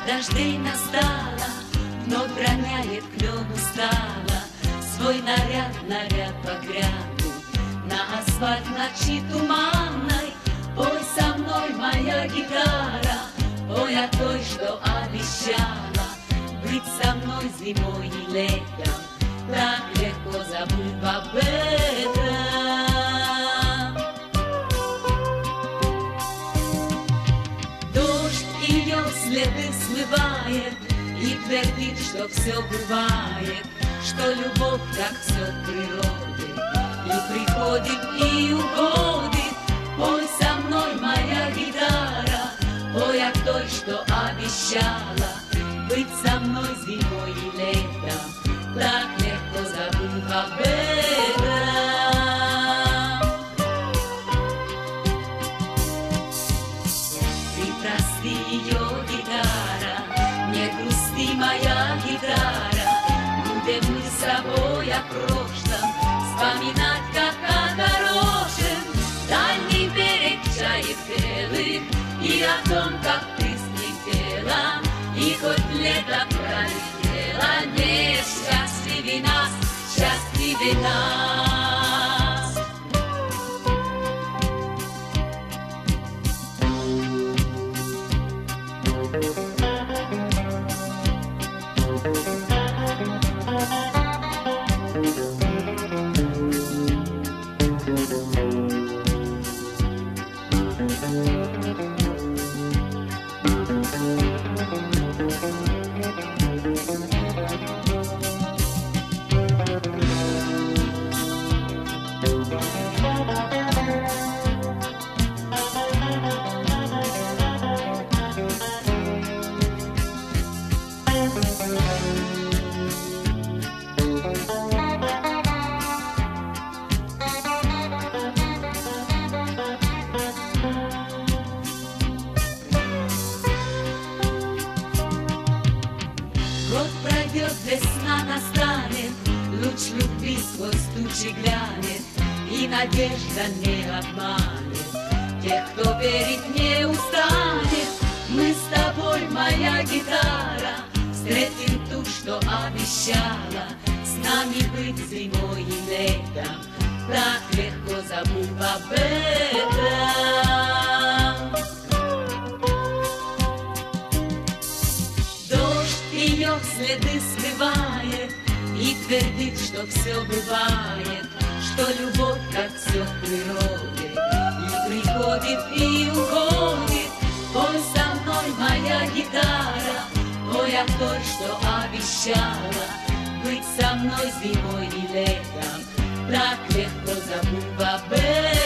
дождей настала, вновь роняет клен устала свой наряд, наряд багряный. На асфальт ночи туманной пой со мной, моя гитара, пой о той, что обещала быть со мной зимой и летом. Так легко забыв об этом. Дождь ее следы смывает и твердит, что все бывает, что любовь, как все в природе, и приходит, и уходит. Пой со мной, моя гитара, пой о той, что обещала быть со мной зимой и летом. Так легко забыв об этом. Ты прости, ее гитара, не грусти, моя гитара. Будем мы с собой о прошлом вспоминать, как о хорошем. Дальний берег чаек белых и о том, как ты слетела, и хоть лето пролетело, не счастливей нас, счастливей нас. Год пройдет, весна настанет, луч любви сквозь тучи глянет, и надежда не обманет тех, кто верить не устанет. Мы с тобой, моя гитара, встретим ту, что обещала с нами быть зимой и летом. Так легко забыв об этом. Ее следы смывает и твердит, что все бывает, что любовь, как все в природе, и приходит, и уходит. Пой со мной, моя гитара, пой о той, что обещала быть со мной зимой и летом. Так легко забыв об этом.